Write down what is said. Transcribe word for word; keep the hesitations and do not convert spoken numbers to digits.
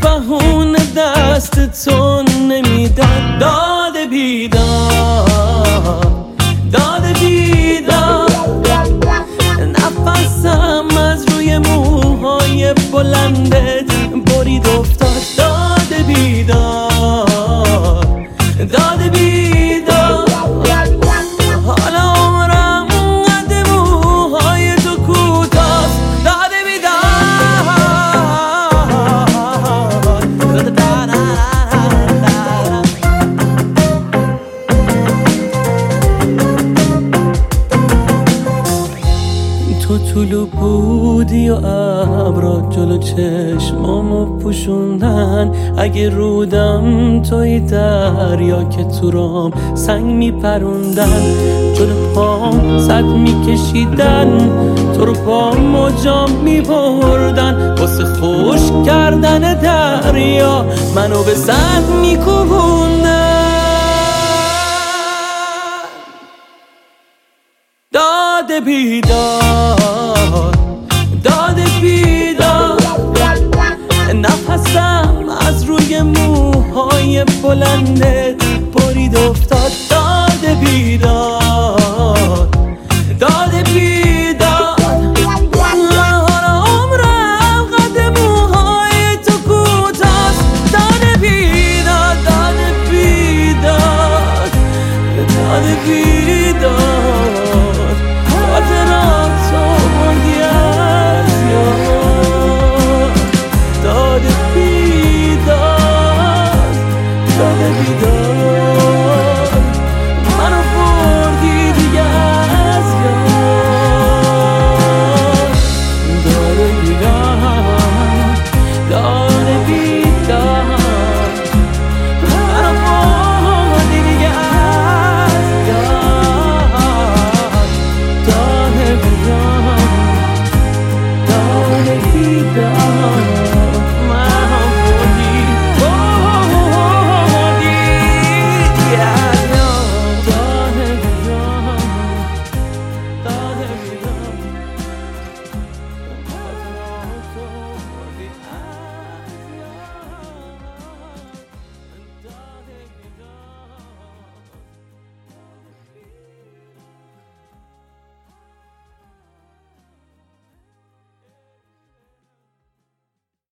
بهونه دست تو نمیدن. داد بیدار، داد بیدار، نفسم از روی موهای بلندت برید افتاد. داد بیدار، داد بیدار، حالا عمرم قد موهای تو کوتاست. داد تو طولو بودی و ابرا جلو چشمامو پوشوندن. اگه رودم توی دریا که تو رام سنگ میپروندن. جلو پام صد میکشیدن، تو رو با موجا میبردن. واسه خوش کردن دریا منو به صد میکوبوندن. داد بیدار،